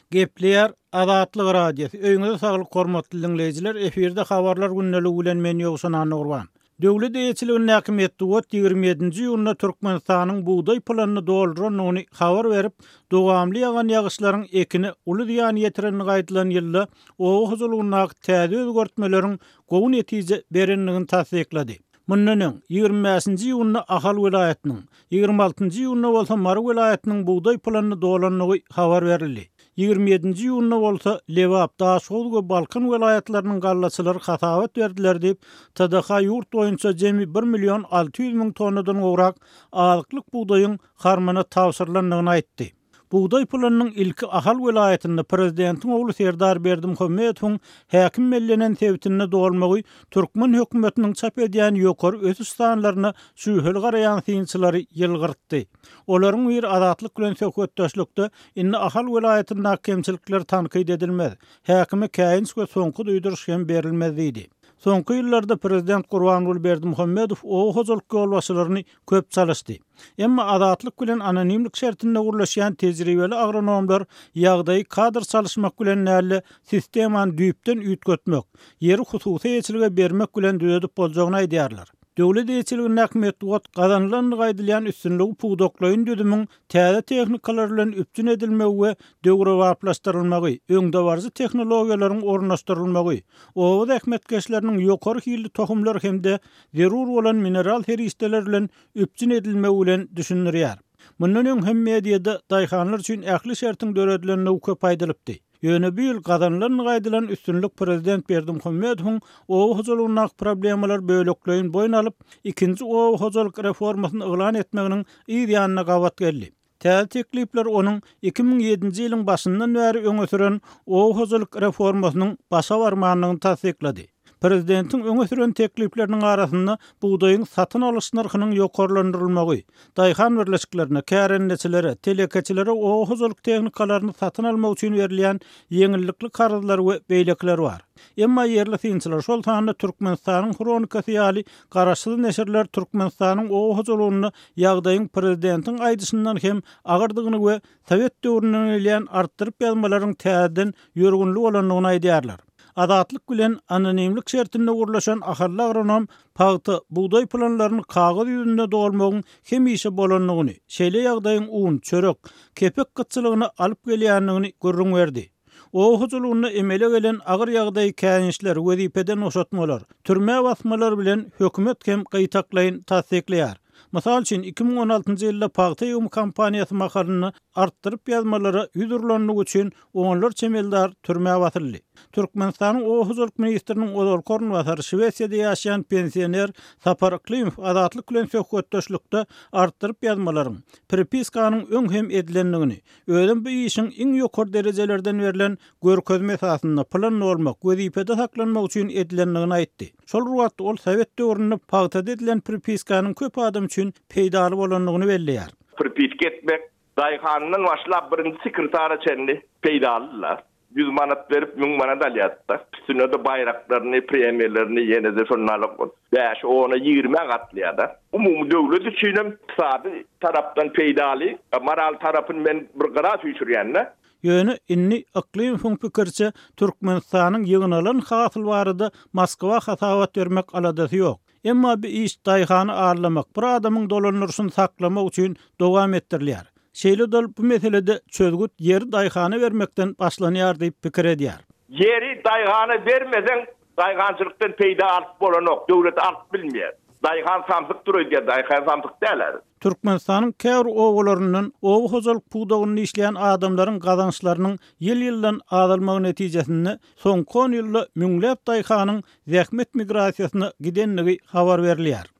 Gepleýär Azatlyk radiosu. Öňüňizde saglyk hormatly dinleýijiler, eferde habarlar günneligi bilen men ýogsan Anurwan. Döwlet eýetçiliginiň häkimetli wagt 27-nji ýylyna Türkmenistanyň buğday planyny dolduran habar berip, dowamly ýagan ýagyşlaryň ekini uly ýan ýetirenini gaýdylan ýylda owa huzurlygyna täze özgertmeleriň gowy netije berenligini tasdiklady. Mundan 25-nji ýylyna Ahal welaýatynyň, 26-njy ýylyna bolsa Mary welaýatynyň buğday planyny dolanlygy habar berildi. 27-nji ýylyna bolsa Lewap, Daşoğlu we Balkan welaýatlarynyň gallaçylary hasawat berdiler diýip TDH ýurt boýunça jemi 1.600.000 tonnadan gowrak azyklyk buğdaýyň harmana tawsyrlandygyny aýtdy. Buğday planynyň ilki Ahal welaýatynda prezidentiň ogly Serdar Berdimuhammedowyň häkim mellenen sebitine dolmagy Türkmen hökümetiniň çap edýän ýokary ösüş sanlaryna şühel garaýan synçylary ýylgyrtdy. Olaryň bir azatlyk bilen söhbetdeşlikde inni Ahal welaýatynda kemçilikler tanqid edilmez. Häkime käýins we soňky duýduruş hem berilmez diýdi. Soňky ýyllarda prezident Gurbanuly Berdimuhammedow o hozurlyk ýolbaşçylaryny köp çalışdy. Emma azatlyk bilen anonimlik şertinde gurlaşýan tejribeli agronomlar ýagdaýy kadr çalışmak bilen näle sistemany düýpden üýtgetmek, ýeri hususy eýetçilige bermek bilen düýedip boljagyny aýdýarlar. Döwlet eýetçiliginiň häkimetli wagt gazanylanyny gaýdylan üstünligi puwdoklaýyn düdümiň täze tehnikalar bilen üpjün edilmegi we döwrewaplaşdyrylmagy, öňde barjy tehnologiýalaryň ornaşdyrylmagy, owa häkimetkeşleriniň ýokary hilli tohumlar hemde zerur bolan mineral heristeler bilen üpjün edilmegi bilen düşünülýär. Mundan öň hem mediada daýhanlar üçin ähli şertiň döredilenligi köp aýdylypdy. Ýöne bir ýyl gazanylanyny gaýdylan üstünlük prezident Berdimuhammedowyň owa huzurlygyna problemalar böлекleýin boýun alyp, ikinji owa huzurlyk reformasyny eglan etmeginiň ýa-da gawat geldi. Täze teklipler onuň 2007-nji ýylyň başyndan bäri öňe süren owa huzurlyk reformasynyň başa barmanlygyny tasdiklady. Prezidentiň öňe süren teklipleriniň arasynda buğdaýyň satyn alyş narhynyň ýokarlandyrylmagy, daýhan birleşiklerine, kärendeçilere, telekeçilere owa huzurlyk tehnikalaryny satyn almak üçin berilýän ýeňillikli karzlar we beýlekler bar. Emma ýerli synçylar şol tanda Türkmenistanyň kronikasy ýaly garaşsyz neşirler Türkmenistanyň owa huzurlygyny ýagdaýyň prezidentiň aýdyşyndan hem agyrdygyny we Sowet döwründen gelýän artdyryp ýazmalaryň täzeden ýörgünli bolanlygyny aýdýarlar. Azatlyk bilen anonimlik şertinde gurlaşan ahally agronom paýty buğday planlaryny kagaz ýüzünde dolmagyň hem işe bolanlygyny, şeýle ýagdaýyň un, çörek, kepek gytçylygyny alyp gelýänligini görüň berdi. O huzurlygyny emele gelen agyr ýagdaý käňişler, wezipeden oşatmalar, türme basmalar bilen hökümet hem gaýtaklaýyn tasdiklýar. Mysal üçin 2016-njy ýylda paýta ýum kampaniýasy makalyny artdyryp ýazmalary ýüzürlenmek üçin onlar çemeldar türme batyrly. Türkmenistanyň owa huzurlyk ministriniň Odol Kornwasar Şwesiýada ýaşaýan pensioner Sapar Klimov azatlyk bilen söhbetdeşlikde artdyryp ýazmalaryň prepiskanyň öň hem edilenligini, özüm bu işiň iň ýokary derejelerden berilen görkezme esasynda plan bolmak, wezipede saklanmak üçin edilenligini aýtdy. Şol wagtda ol Sowet döwründe paýtada edilen prepiskanyň köp adam üçin peýdaly bolanlygyny belleýär. Prepisk etmek daýhanyndan başlap birinji sekretara çenli peýdalylar. 100 manat berip 1000 manat alýatda. Üstüne de bayraklaryny, premiýerlerini ýene-de şonlar alyp, 5-10-20 gatlaýar. Umumy döwlet üçin hem iqtisady tarapdan peýdaly, moral tarapyny men bir gara süýçürýänler. Ýöne inni Aklimovň pikirçe Türkmenistanyň ýygynalan hasyl barada Moskwa hasawat bermek aladasy ýok. Emma bir iş daýhany arlamak, bir adamyň dolanýaryny saklamak üçin dowam etdirilýär. Şeýle dol bu meselede çözgüt ýeri daýhany bermekden başlanýar diýip pikir edýär. Ýeri daýhany bermesen daýhançylykdan peýda alyp bolanok, döwlet alyp bilmeýär. Daýhan samsyk durýar, daýhan samsyk däler. Türkmenistanyň käwr owlarynyň owa huzurlyk puwdogyny işleýän adamlaryň gazançlarynyň ýyl-ýyldan azalmagy netijesinde soňky 10 ýylda müňläp daýhanyň zähmet migrasiýasyna gidenligi habar berilýär.